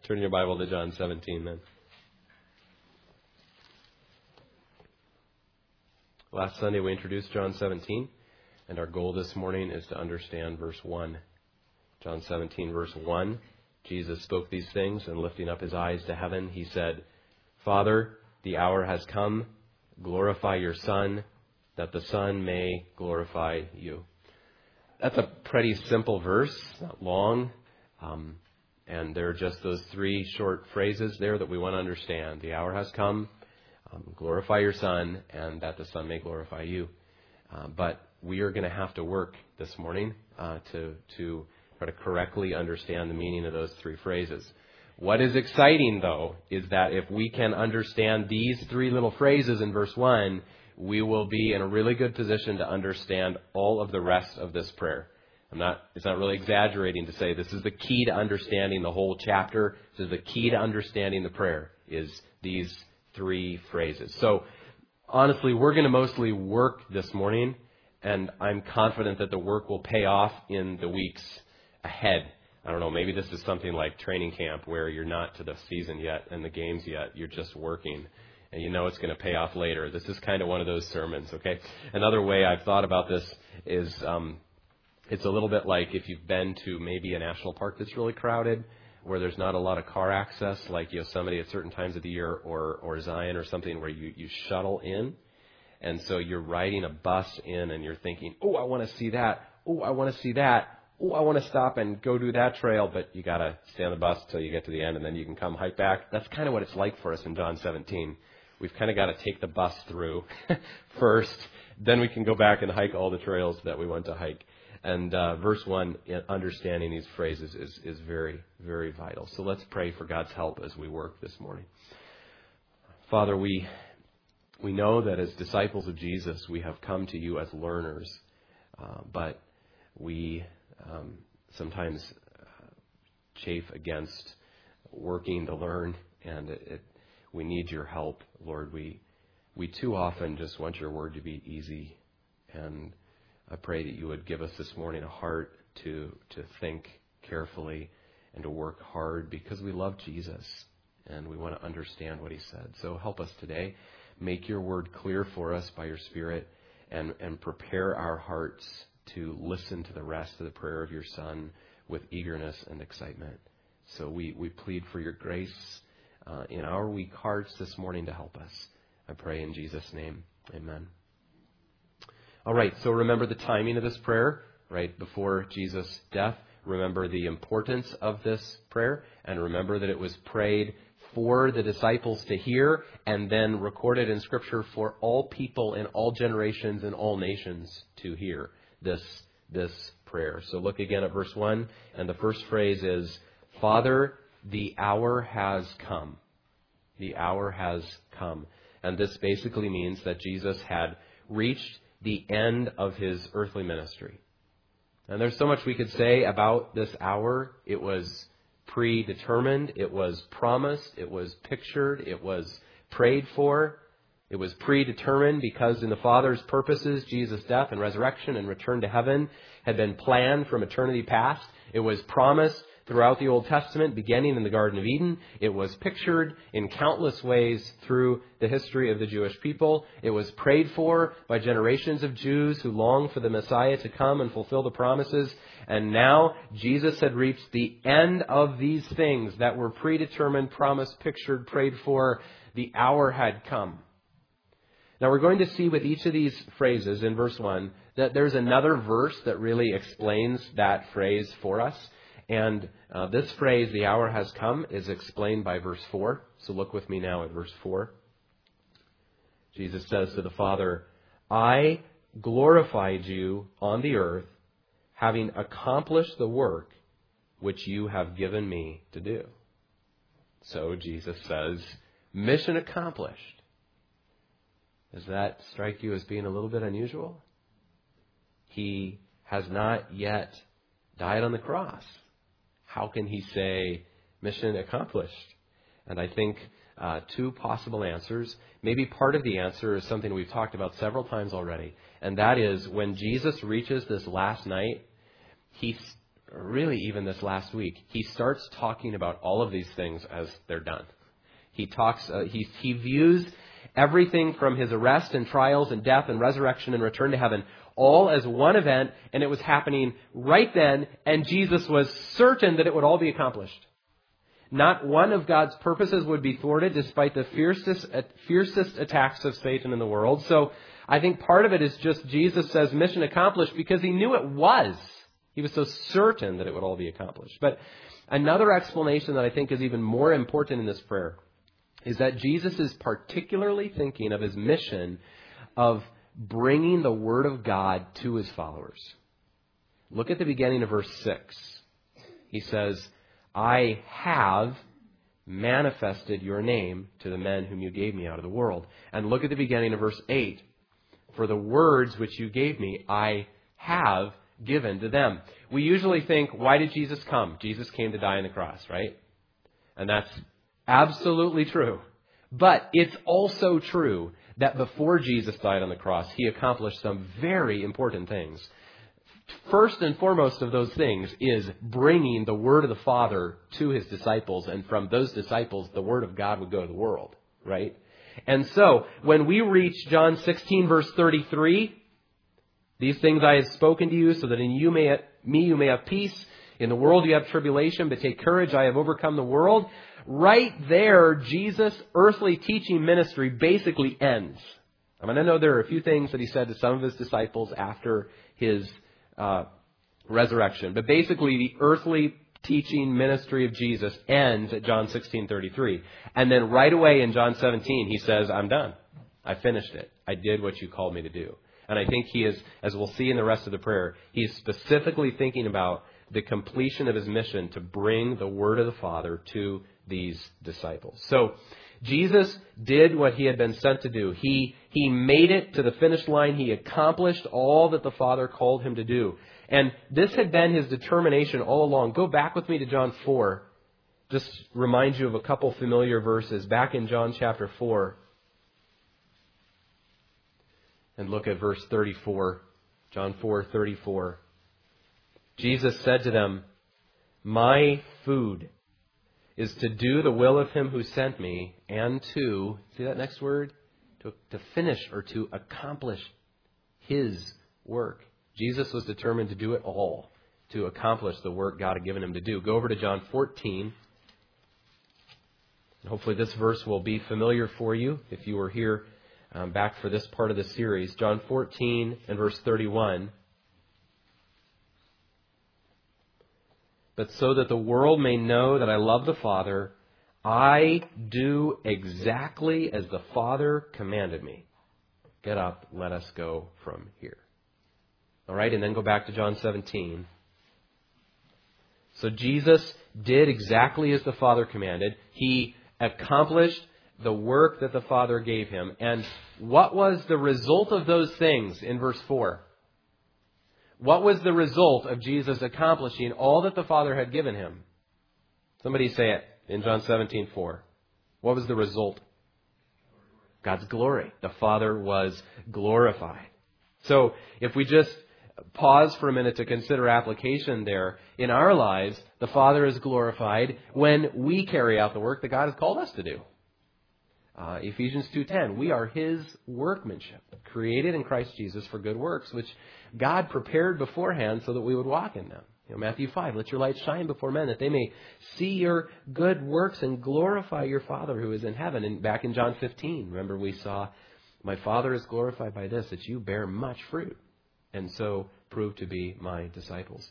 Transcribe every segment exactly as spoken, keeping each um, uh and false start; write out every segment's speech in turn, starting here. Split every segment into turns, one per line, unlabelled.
Turn your Bible to John seventeen then. Last Sunday we introduced John seventeen, and our goal this morning is to understand verse one. John seventeen, verse one, Jesus spoke these things, and lifting up his eyes to heaven, he said, Father, the hour has come. Glorify your Son, that the Son may glorify you. That's a pretty simple verse, not long. Um, and there are just those three short phrases there that we want to understand. The hour has come. Um, glorify your Son, and that the Son may glorify you. Uh, but we are going to have to work this morning uh, to to try to correctly understand the meaning of those three phrases. What is exciting, though, is that if we can understand these three little phrases in verse one, we will be in a really good position to understand all of the rest of this prayer. I'm not, it's not really exaggerating to say this is the key to understanding the whole chapter. This is the key to understanding the prayer, is these three phrases. So, honestly, we're going to mostly work this morning, and I'm confident that the work will pay off in the weeks ahead. I don't know, maybe this is something like training camp where you're not to the season yet and the games yet. You're just working, and you know it's going to pay off later. This is kind of one of those sermons, okay? Another way I've thought about this is um, it's a little bit like if you've been to maybe a national park that's really crowded, where there's not a lot of car access, like Yosemite at certain times of the year, or or Zion or something, where you, you shuttle in. And so you're riding a bus in and you're thinking, oh, I want to see that. Oh, I want to see that. Oh, I want to stop and go do that trail. But you got to stay on the bus until you get to the end, and then you can come hike back. That's kind of what it's like for us in John seventeen. We've kind of got to take the bus through first. Then we can go back and hike all the trails that we want to hike. And uh, verse one, understanding these phrases is, is very, very vital. So let's pray for God's help as we work this morning. Father, we we know that as disciples of Jesus, we have come to you as learners, uh, but we um, sometimes uh, chafe against working to learn, and it, it, we need your help, Lord. We we too often just want your word to be easy, and I pray that you would give us this morning a heart to to think carefully and to work hard, because we love Jesus and we want to understand what he said. So help us today. Make your word clear for us by your Spirit, and, and prepare our hearts to listen to the rest of the prayer of your Son with eagerness and excitement. So we, we plead for your grace uh, in our weak hearts this morning to help us. I pray in Jesus' name. Amen. All right, so remember the timing of this prayer, right before Jesus' death. Remember the importance of this prayer, and remember that it was prayed for the disciples to hear, and then recorded in Scripture for all people in all generations and all nations to hear this, this prayer. So look again at verse one, and the first phrase is, Father, the hour has come. The hour has come. And this basically means that Jesus had reached the end of his earthly ministry. And there's so much we could say about this hour. It was predetermined. It was promised. It was pictured. It was prayed for. It was predetermined because in the Father's purposes, Jesus' death and resurrection and return to heaven had been planned from eternity past. It was promised throughout the Old Testament, beginning in the Garden of Eden. It was pictured in countless ways through the history of the Jewish people. It was prayed for by generations of Jews who longed for the Messiah to come and fulfill the promises. And now Jesus had reached the end of these things that were predetermined, promised, pictured, prayed for. The hour had come. Now we're going to see with each of these phrases in verse one that there's another verse that really explains that phrase for us. And uh, this phrase, the hour has come, is explained by verse four. So look with me now at verse four. Jesus says to the Father, I glorified you on the earth, having accomplished the work which you have given me to do. So Jesus says, mission accomplished. Does that strike you as being a little bit unusual? He has not yet died on the cross. How can he say mission accomplished? And I think uh, two possible answers. Maybe part of the answer is something we've talked about several times already. And that is when Jesus reaches this last night, he, really even this last week, he starts talking about all of these things as they're done. He talks, uh, he, he views everything from his arrest and trials and death and resurrection and return to heaven all as one event, and it was happening right then, and Jesus was certain that it would all be accomplished. Not one of God's purposes would be thwarted despite the fiercest, fiercest attacks of Satan in the world. So I think part of it is just Jesus says mission accomplished because he knew it was. He was so certain that it would all be accomplished. But another explanation that I think is even more important in this prayer is that Jesus is particularly thinking of his mission of bringing the Word of God to his followers. Look at the beginning of verse six. He says, I have manifested your name to the men whom you gave me out of the world. And look at the beginning of verse eight. For the words which you gave me, I have given to them. We usually think, why did Jesus come? Jesus came to die on the cross, right? And that's absolutely true. But it's also true that before Jesus died on the cross, he accomplished some very important things. First and foremost of those things is bringing the Word of the Father to his disciples. And from those disciples, the Word of God would go to the world, right? And so when we reach John sixteen, verse thirty-three, these things I have spoken to you so that in you may, me you may have peace. In the world you have tribulation, but take courage, I have overcome the world. Right there, Jesus' earthly teaching ministry basically ends. I mean, I know there are a few things that he said to some of his disciples after his uh, resurrection. But basically, the earthly teaching ministry of Jesus ends at John sixteen thirty-three. And then right away in John seventeen, he says, I'm done. I finished it. I did what you called me to do. And I think he is, as we'll see in the rest of the prayer, he's specifically thinking about the completion of his mission to bring the Word of the Father to these disciples. So Jesus did what he had been sent to do. He, he made it to the finish line. He accomplished all that the Father called him to do. And this had been his determination all along. Go back with me to John four. Just remind you of a couple familiar verses. Back in John chapter four. And look at verse thirty-four. John four thirty-four. Jesus said to them, my food is to do the will of him who sent me and to, see that next word? To, to finish or to accomplish his work. Jesus was determined to do it all, to accomplish the work God had given him to do. Go over to John fourteen. And hopefully this verse will be familiar for you if you were here um, back for this part of the series. John fourteen and verse thirty-one. But so that the world may know that I love the Father, I do exactly as the Father commanded me. Get up, let us go from here. All right, and then go back to John seventeen. So Jesus did exactly as the Father commanded. He accomplished the work that the Father gave him. And what was the result of those things in verse four? What was the result of Jesus accomplishing all that the Father had given him? Somebody say it in John seventeen four. What was the result? God's glory. The Father was glorified. So if we just pause for a minute to consider application there, in our lives, the Father is glorified when we carry out the work that God has called us to do. Uh, Ephesians two ten, we are his workmanship, created in Christ Jesus for good works, which God prepared beforehand so that we would walk in them. You know, Matthew five, let your light shine before men that they may see your good works and glorify your Father who is in heaven. And back in John fifteen, remember we saw, my Father is glorified by this, that you bear much fruit and so prove to be my disciples.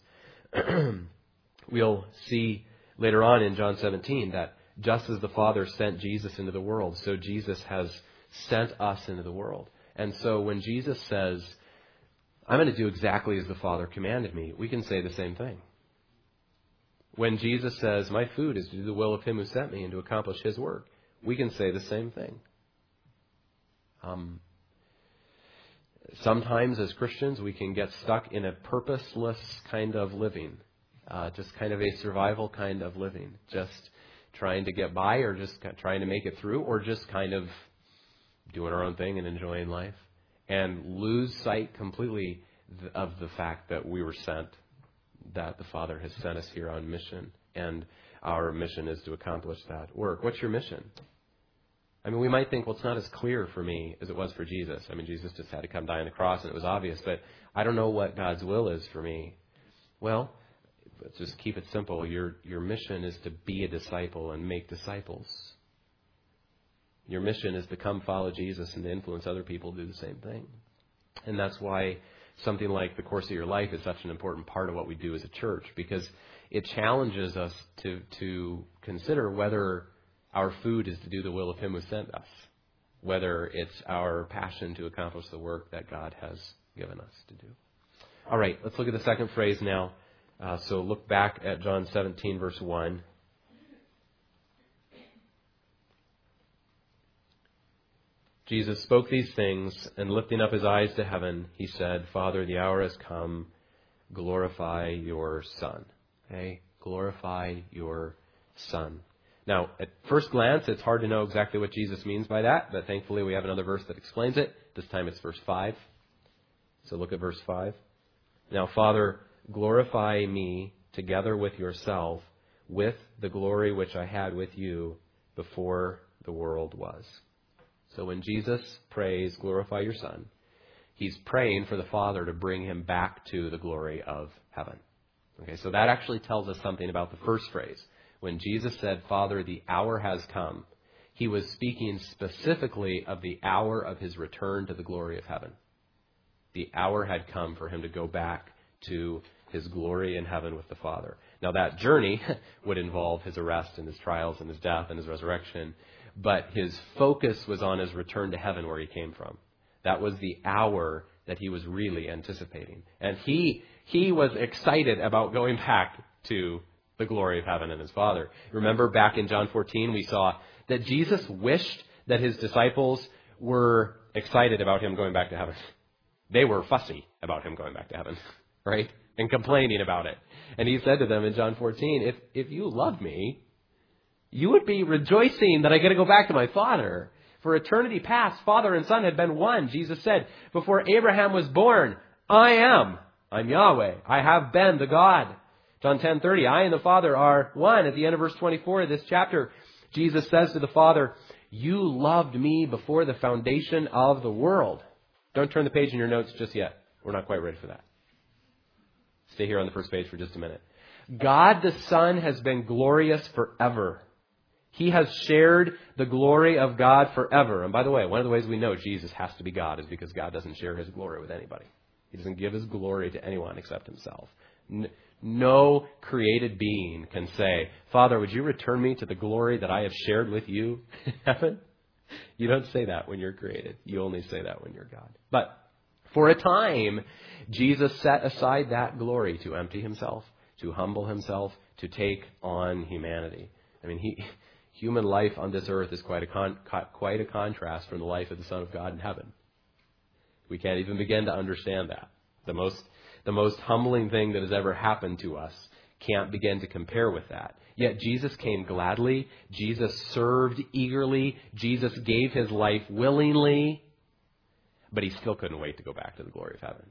We'll see later on in John seventeen that just as the Father sent Jesus into the world, so Jesus has sent us into the world. And so when Jesus says, I'm going to do exactly as the Father commanded me, we can say the same thing. When Jesus says, my food is to do the will of him who sent me and to accomplish his work, we can say the same thing. Um, sometimes as Christians, we can get stuck in a purposeless kind of living, uh, just kind of a survival kind of living, just trying to get by or just trying to make it through or just kind of doing our own thing and enjoying life and lose sight completely of the fact that we were sent that the Father has sent us here on mission, and our mission is to accomplish that work. What's your mission? I mean, we might think, well, it's not as clear for me as it was for Jesus. I mean, Jesus just had to come die on the cross, and it was obvious, but I don't know what God's will is for me. Well, let's just keep it simple. Your, your mission is to be a disciple and make disciples. Your mission is to come follow Jesus and to influence other people to do the same thing. And that's why something like the course of your life is such an important part of what we do as a church, because it challenges us to, to consider whether our food is to do the will of Him who sent us, whether it's our passion to accomplish the work that God has given us to do. All right, let's look at the second phrase now. Uh, so look back at John seventeen, verse one. Jesus spoke these things, and lifting up His eyes to heaven, He said, Father, the hour has come. Glorify your Son. Okay? Glorify your Son. Now, at first glance, it's hard to know exactly what Jesus means by that, but thankfully we have another verse that explains it. This time it's verse five. So look at verse five. Now, Father, glorify me together with yourself with the glory which I had with you before the world was. So when Jesus prays, glorify your Son, He's praying for the Father to bring Him back to the glory of heaven. Okay, so that actually tells us something about the first phrase. When Jesus said, Father, the hour has come, He was speaking specifically of the hour of His return to the glory of heaven. The hour had come for Him to go back to His glory in heaven with the Father. Now that journey would involve His arrest and His trials and His death and His resurrection, but His focus was on His return to heaven where He came from. That was the hour that He was really anticipating. And He, he was excited about going back to the glory of heaven and His Father. Remember back in John fourteen, we saw that Jesus wished that His disciples were excited about Him going back to heaven. They were fussy about Him going back to heaven, right? And complaining about it. And He said to them in John fourteen, if, if you loved me, you would be rejoicing that I get to go back to my Father. For eternity past, Father and Son had been one. Jesus said, before Abraham was born, I am. I'm Yahweh. I have been the God. John ten thirty, I and the Father are one. At the end of verse twenty-four of this chapter, Jesus says to the Father, you loved me before the foundation of the world. Don't turn the page in your notes just yet. We're not quite ready for that. Stay here on the first page for just a minute. God the Son has been glorious forever. He has shared the glory of God forever. And by the way, one of the ways we know Jesus has to be God is because God doesn't share His glory with anybody. He doesn't give His glory to anyone except Himself. No created being can say, Father, would you return me to the glory that I have shared with you in heaven? You don't say that when you're created. You only say that when you're God. But for a time, Jesus set aside that glory to empty Himself, to humble Himself, to take on humanity. I mean, he, human life on this earth is quite a, con, quite a contrast from the life of the Son of God in heaven. We can't even begin to understand that. The most, the most humbling thing that has ever happened to us can't begin to compare with that. Yet Jesus came gladly. Jesus served eagerly. Jesus gave His life willingly. But He still couldn't wait to go back to the glory of heaven.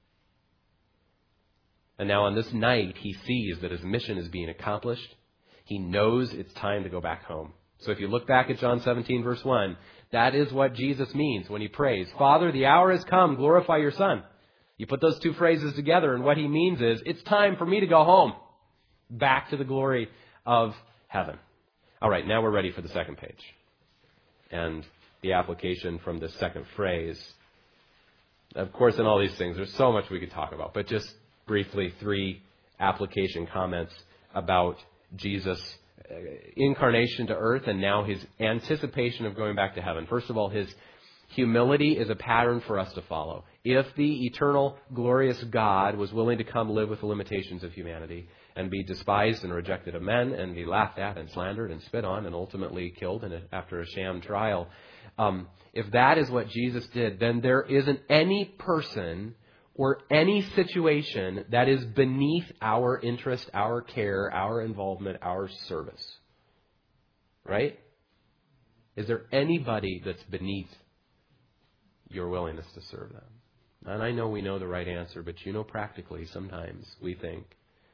And now on this night, He sees that His mission is being accomplished. He knows it's time to go back home. So if you look back at John seventeen, verse one, that is what Jesus means when He prays, Father, the hour has come, glorify your Son. You put those two phrases together, and what He means is, it's time for me to go home, back to the glory of heaven. All right, now we're ready for the second page. And the application from the second phrase. Of course, in all these things, there's so much we could talk about, but just briefly, three application comments about Jesus' incarnation to earth and now His anticipation of going back to heaven. First of all, His humility is a pattern for us to follow. If the eternal, glorious God was willing to come live with the limitations of humanity and be despised and rejected of men and be laughed at and slandered and spit on and ultimately killed in a, after a sham trial, um, if that is what Jesus did, then there isn't any person or any situation that is beneath our interest, our care, our involvement, our service. Right? Is there anybody that's beneath your willingness to serve them? And I know we know the right answer, but you know practically sometimes we think,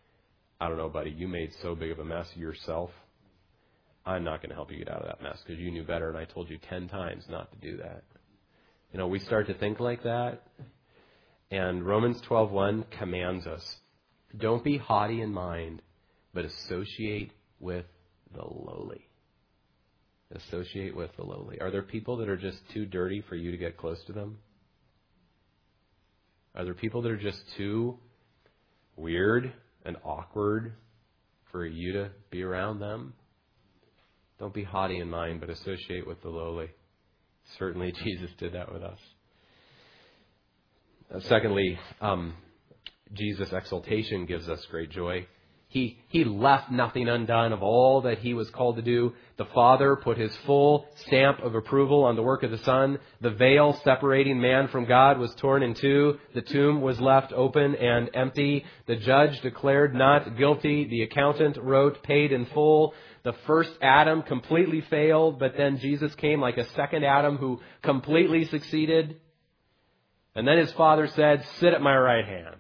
I don't know, buddy, you made so big of a mess yourself. I'm not going to help you get out of that mess because you knew better and I told you ten times not to do that. You know, we start to think like that. And Romans twelve one commands us, don't be haughty in mind, but associate with the lowly. Associate with the lowly. Are there people that are just too dirty for you to get close to them? Are there people that are just too weird and awkward for you to be around them? Don't be haughty in mind, but associate with the lowly. Certainly Jesus did that with us. Uh, secondly, um, Jesus' exaltation gives us great joy. He, he left nothing undone of all that he was called to do. The Father put his full stamp of approval on the work of the Son. The veil separating man from God was torn in two. The tomb was left open and empty. The judge declared not guilty. The accountant wrote paid in full. The first Adam completely failed, but then Jesus came like a second Adam who completely succeeded. And then his Father said, sit at my right hand.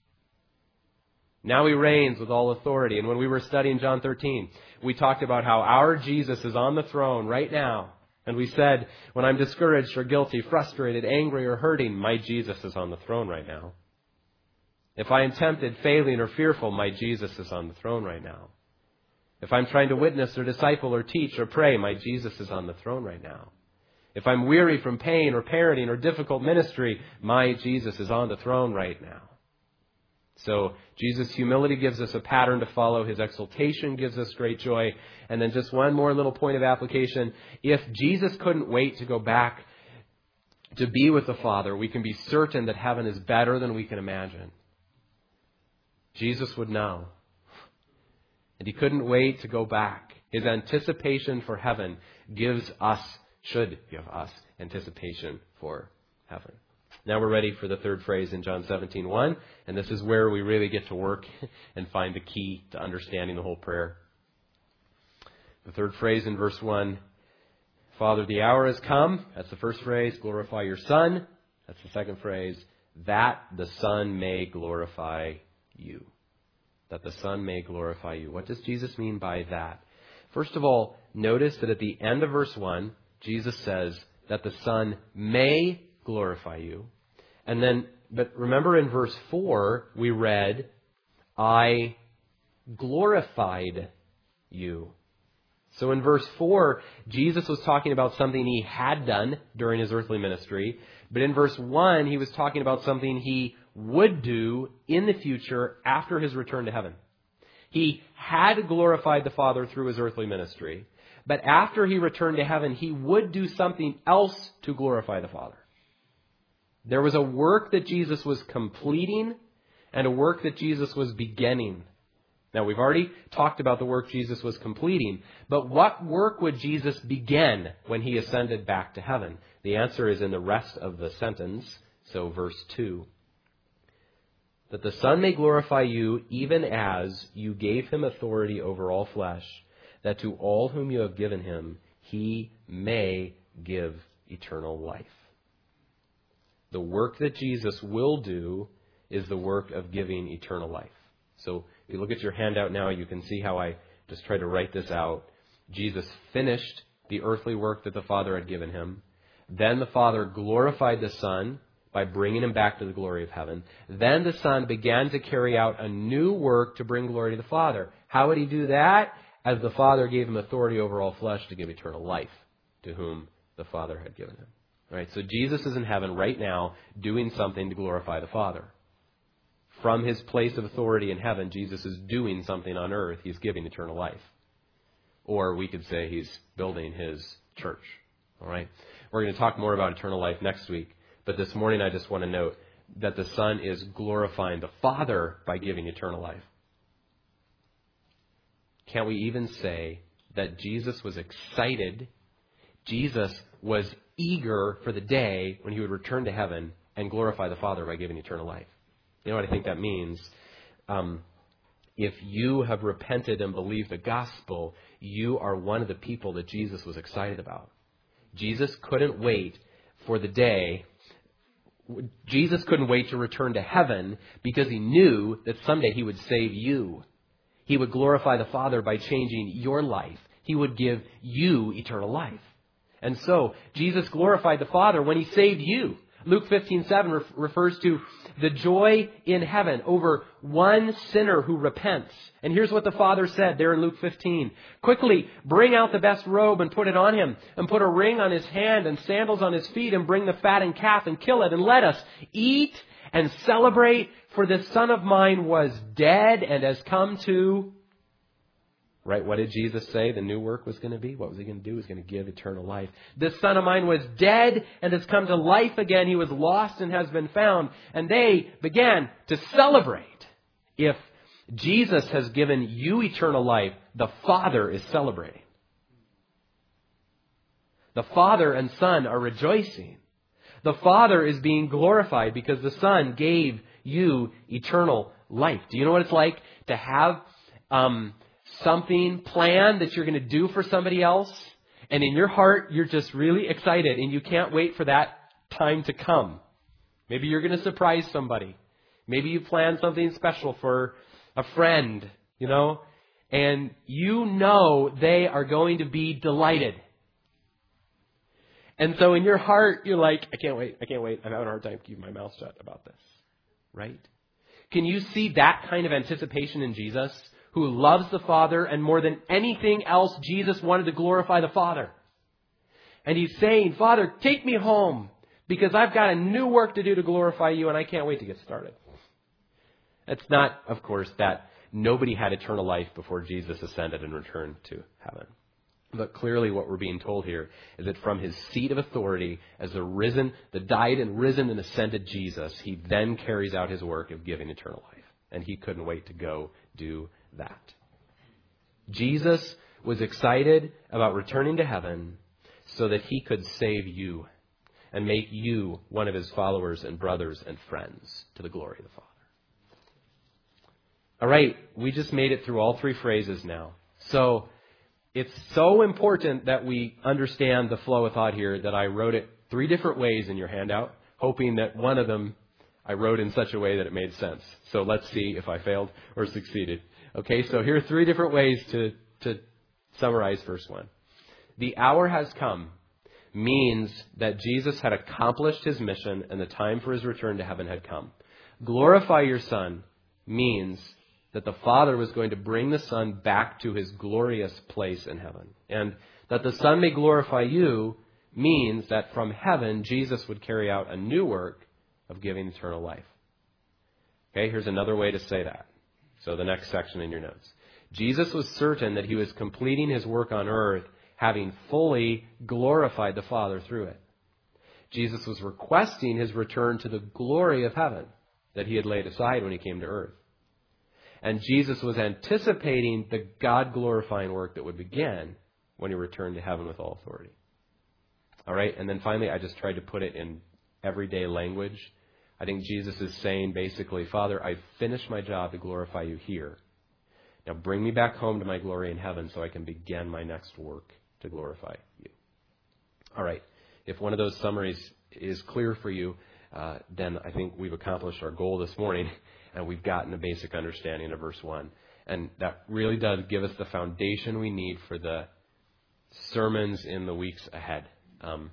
Now he reigns with all authority. And when we were studying John thirteen, we talked about how our Jesus is on the throne right now. And we said, when I'm discouraged or guilty, frustrated, angry, or hurting, my Jesus is on the throne right now. If I am tempted, failing, or fearful, my Jesus is on the throne right now. If I'm trying to witness or disciple or teach or pray, my Jesus is on the throne right now. If I'm weary from pain or parenting or difficult ministry, my Jesus is on the throne right now. So Jesus' humility gives us a pattern to follow. His exaltation gives us great joy. And then just one more little point of application. If Jesus couldn't wait to go back to be with the Father, we can be certain that heaven is better than we can imagine. Jesus would know. And he couldn't wait to go back. His anticipation for heaven gives us, should give us, anticipation for heaven. Now we're ready for the third phrase in John seventeen one, and this is where we really get to work and find the key to understanding the whole prayer. The third phrase in verse one, Father, the hour has come. That's the first phrase. Glorify your Son. That's the second phrase. That the Son may glorify you. That the Son may glorify you. What does Jesus mean by that? First of all, notice that at the end of verse one, Jesus says that the Son may glorify you. And then, but remember in verse four, we read, I glorified you. So in verse four, Jesus was talking about something he had done during his earthly ministry. But in verse one, he was talking about something he would do in the future after his return to heaven. He had glorified the Father through his earthly ministry. But after he returned to heaven, he would do something else to glorify the Father. There was a work that Jesus was completing and a work that Jesus was beginning. Now, we've already talked about the work Jesus was completing, but what work would Jesus begin when he ascended back to heaven? The answer is in the rest of the sentence, so verse two. That the Son may glorify you even as you gave him authority over all flesh, that to all whom you have given him, he may give eternal life. The work that Jesus will do is the work of giving eternal life. So if you look at your handout now, you can see how I just tried to write this out. Jesus finished the earthly work that the Father had given him. Then the Father glorified the Son by bringing him back to the glory of heaven. Then the Son began to carry out a new work to bring glory to the Father. How would he do that? As the Father gave him authority over all flesh to give eternal life to whom the Father had given him. All right, so Jesus is in heaven right now doing something to glorify the Father. From his place of authority in heaven, Jesus is doing something on earth. He's giving eternal life. Or we could say he's building his church. All right, we're going to talk more about eternal life next week. But this morning I just want to note that the Son is glorifying the Father by giving eternal life. Can we even say that Jesus was excited? Jesus was eager for the day when he would return to heaven and glorify the Father by giving eternal life. You know what I think that means? Um, if you have repented and believed the gospel, you are one of the people that Jesus was excited about. Jesus couldn't wait for the day. Jesus couldn't wait to return to heaven because he knew that someday he would save you.
He would glorify the Father by changing your life. He would give you eternal life. And so, Jesus glorified the Father when He saved you. Luke fifteen seven ref- refers to the joy in heaven over one sinner who repents. And here's what the Father said there in Luke fifteen. Quickly, bring out the best robe and put it on him, and put a ring on his hand and sandals on his feet, and bring the fattened calf and kill it, and let us eat and celebrate, for this son of mine was dead and has come to... Right, what did Jesus say the new work was going to be? What was He going to do? He was going to give eternal life. This son of mine was dead and has come to life again. He was lost and has been found. And they began to celebrate. If Jesus has given you eternal life, the Father is celebrating. The Father and Son are rejoicing. The Father is being glorified because the Son gave you eternal life. Do you know what it's like to have... Um, something planned that you're going to do for somebody else, and in your heart you're just really excited and you can't wait for that time to come? Maybe you're going to surprise somebody. Maybe you plan something special for a friend, you know, and you know they are going to be delighted. And so in your heart you're like, I can't wait, I can't wait. I'm having a hard time keeping my mouth shut about this. Right? Can you see that kind of anticipation in Jesus? Who loves the Father, and more than anything else, Jesus wanted to glorify the Father. And He's saying, Father, take me home, because I've got a new work to do to glorify you, and I can't wait to get started. It's not, of course, that nobody had eternal life before Jesus ascended and returned to heaven. But clearly what we're being told here is that from His seat of authority as the risen, the died and risen and ascended Jesus, He then carries out His work of giving eternal life. And He couldn't wait to go do that. Jesus was excited about returning to heaven so that He could save you and make you one of His followers and brothers and friends to the glory of the Father. All right, we just made it through all three phrases now. So it's so important that we understand the flow of thought here that I wrote it three different ways in your handout, hoping that one of them I wrote in such a way that it made sense. So let's see if I failed or succeeded. Okay, so here are three different ways to, to summarize verse one. The hour has come means that Jesus had accomplished His mission and the time for His return to heaven had come. Glorify your Son means that the Father was going to bring the Son back to His glorious place in heaven. And that the Son may glorify you means that from heaven, Jesus would carry out a new work of giving eternal life. Okay, here's another way to say that. So the next section in your notes. Jesus was certain that He was completing His work on earth, having fully glorified the Father through it. Jesus was requesting His return to the glory of heaven that He had laid aside when He came to earth. And Jesus was anticipating the God-glorifying work that would begin when He returned to heaven with all authority. All right, and then finally, I just tried to put it in everyday language. I think Jesus is saying basically, Father, I've finished my job to glorify you here. Now bring me back home to my glory in heaven so I can begin my next work to glorify you. All right. If one of those summaries is clear for you, uh, then I think we've accomplished our goal this morning and we've gotten a basic understanding of verse one. And that really does give us the foundation we need for the sermons in the weeks ahead. Um,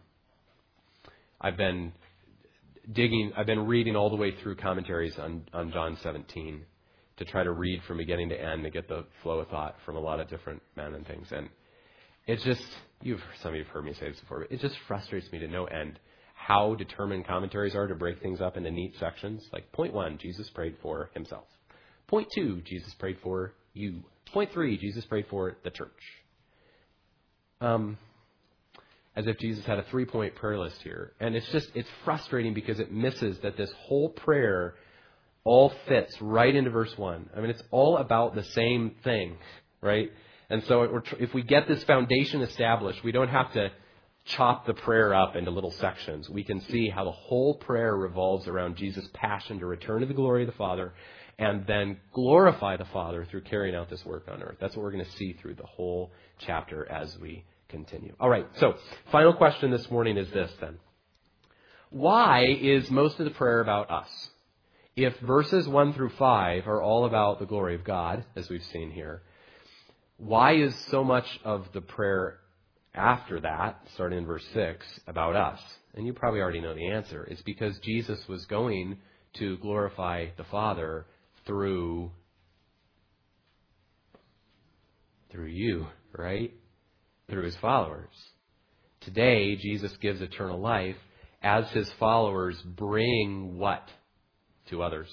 I've been digging, I've been reading all the way through commentaries on, on John seventeen to try to read from beginning to end to get the flow of thought from a lot of different men and things. And it's just, you've some of you have heard me say this before, but it just frustrates me to no end how determined commentaries are to break things up into neat sections. Like point one, Jesus prayed for Himself. Point two, Jesus prayed for you. Point three, Jesus prayed for the church. Um, as if Jesus had a three-point prayer list here. And it's just, it's frustrating because it misses that this whole prayer all fits right into verse one. I mean, it's all about the same thing, right? And so if we get this foundation established, we don't have to chop the prayer up into little sections. We can see how the whole prayer revolves around Jesus' passion to return to the glory of the Father and then glorify the Father through carrying out this work on earth. That's what we're going to see through the whole chapter as we continue. All right, so final question this morning is this then. Why is most of the prayer about us? If verses one through five are all about the glory of God, as we've seen here, why is so much of the prayer after that, starting in verse six, about us? And you probably already know the answer. It's because Jesus was going to glorify the Father through, through you, right? Through his followers. Today, Jesus gives eternal life as his followers bring what to others?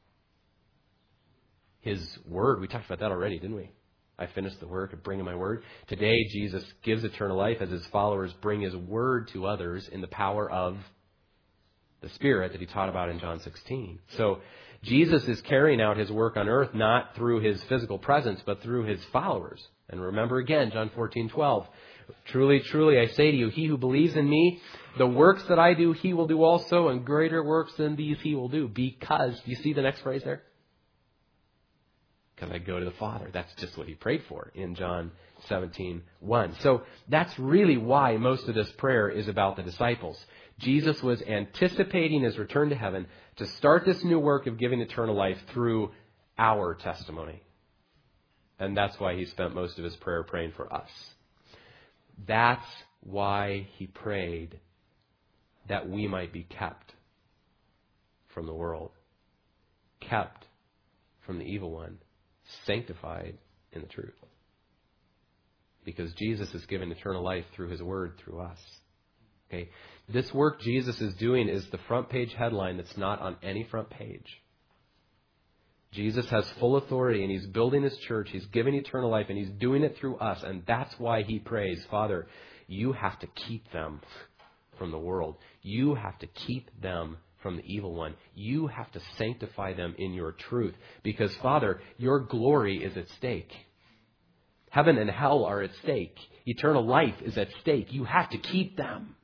His word. We talked about that already, didn't we? I finished the work of bringing my word. Today, Jesus gives eternal life as his followers bring his word to others in the power of the Spirit that he taught about in John sixteen. So Jesus is carrying out his work on earth not through his physical presence, but through his followers. And remember again, John fourteen twelve. Truly, truly, I say to you, he who believes in me, the works that I do, he will do also, and greater works than these he will do. Because, do you see the next phrase there? Because I go to the Father. That's just what he prayed for in John seventeen one. So that's really why most of this prayer is about the disciples. Jesus was anticipating his return to heaven to start this new work of giving eternal life through our testimony. And that's why he spent most of his prayer praying for us. That's why he prayed that we might be kept from the world, kept from the evil one, sanctified in the truth. Because Jesus has given eternal life through his word through us. Okay, this work Jesus is doing is the front page headline that's not on any front page. Jesus has full authority and he's building his church. He's giving eternal life and he's doing it through us. And that's why he prays, Father, you have to keep them from the world. You have to keep them from the evil one. You have to sanctify them in your truth. Because, Father, your glory is at stake. Heaven and hell are at stake. Eternal life is at stake. You have to keep them.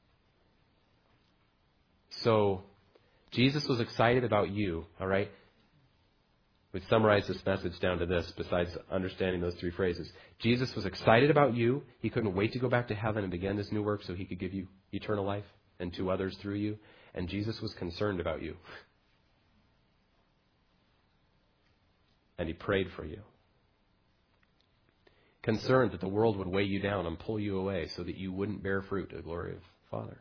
So, Jesus was excited about you, all right? We summarize this message down to this, besides understanding those three phrases. Jesus was excited about you. He couldn't wait to go back to heaven and begin this new work so he could give you eternal life and to others through you. And Jesus was concerned about you. And he prayed for you. Concerned that the world would weigh you down and pull you away so that you wouldn't bear fruit to the glory of the Father.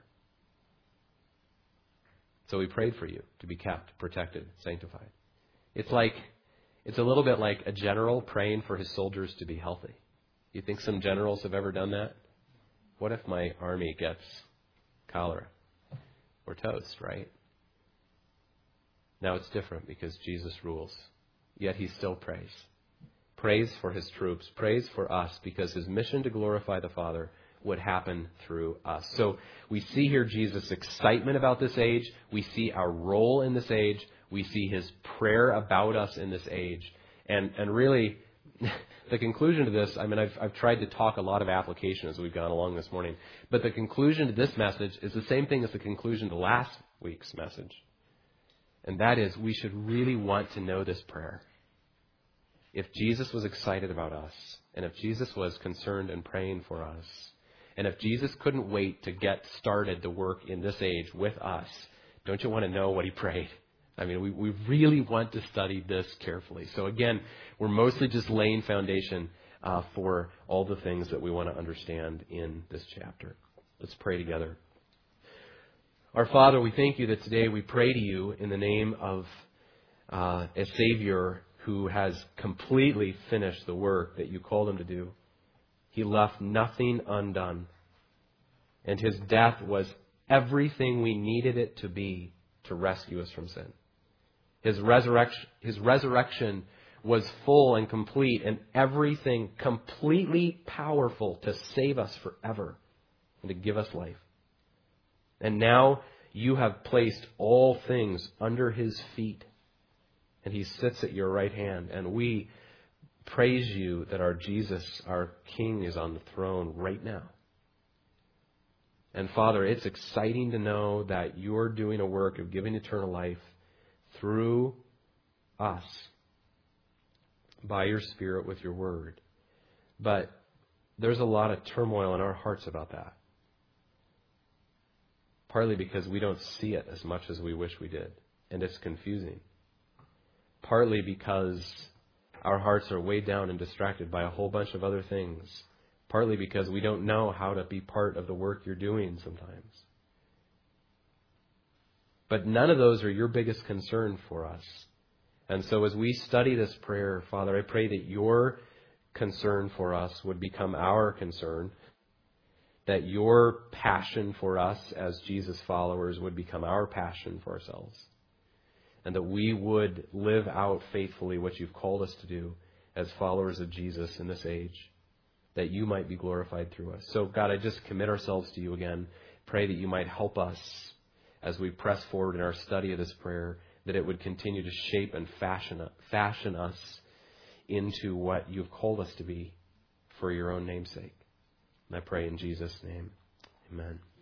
So he prayed for you to be kept, protected, sanctified. It's like, it's a little bit like a general praying for his soldiers to be healthy. You think some generals have ever done that? What if my army gets cholera? We're toast, right? Now it's different because Jesus rules. Yet he still prays. Prays for his troops. Prays for us because his mission to glorify the Father would happen through us. So we see here Jesus' excitement about this age. We see our role in this age. We see his prayer about us in this age. And and really, the conclusion to this, I mean, I've, I've tried to talk a lot of application as we've gone along this morning. But the conclusion to this message is the same thing as the conclusion to last week's message. And that is, we should really want to know this prayer. If Jesus was excited about us, and if Jesus was concerned and praying for us, and if Jesus couldn't wait to get started to work in this age with us, don't you want to know what he prayed? I mean, we, we really want to study this carefully. So again, we're mostly just laying foundation uh, for all the things that we want to understand in this chapter. Let's pray together. Our Father, we thank you that today we pray to you in the name of uh, a Savior who has completely finished the work that you called him to do. He left nothing undone. And his death was everything we needed it to be to rescue us from sin. His resurrection, his resurrection was full and complete and everything completely powerful to save us forever and to give us life. And now you have placed all things under his feet and he sits at your right hand. And we praise you that our Jesus, our King, is on the throne right now. And Father, it's exciting to know that you're doing a work of giving eternal life through us by your Spirit with your word. But there's a lot of turmoil in our hearts about that. Partly because we don't see it as much as we wish we did. And it's confusing. partly because our hearts are weighed down and distracted by a whole bunch of other things, partly because we don't know how to be part of the work you're doing sometimes. But none of those are your biggest concern for us. And so as we study this prayer, Father, I pray that your concern for us would become our concern, that your passion for us as Jesus followers would become our passion for ourselves, and that we would live out faithfully what you've called us to do as followers of Jesus in this age, that you might be glorified through us. So, God, I just commit ourselves to you again. Pray that you might help us as we press forward in our study of this prayer, that it would continue to shape and fashion, fashion us into what you've called us to be for your own name's sake. And I pray in Jesus' name. Amen.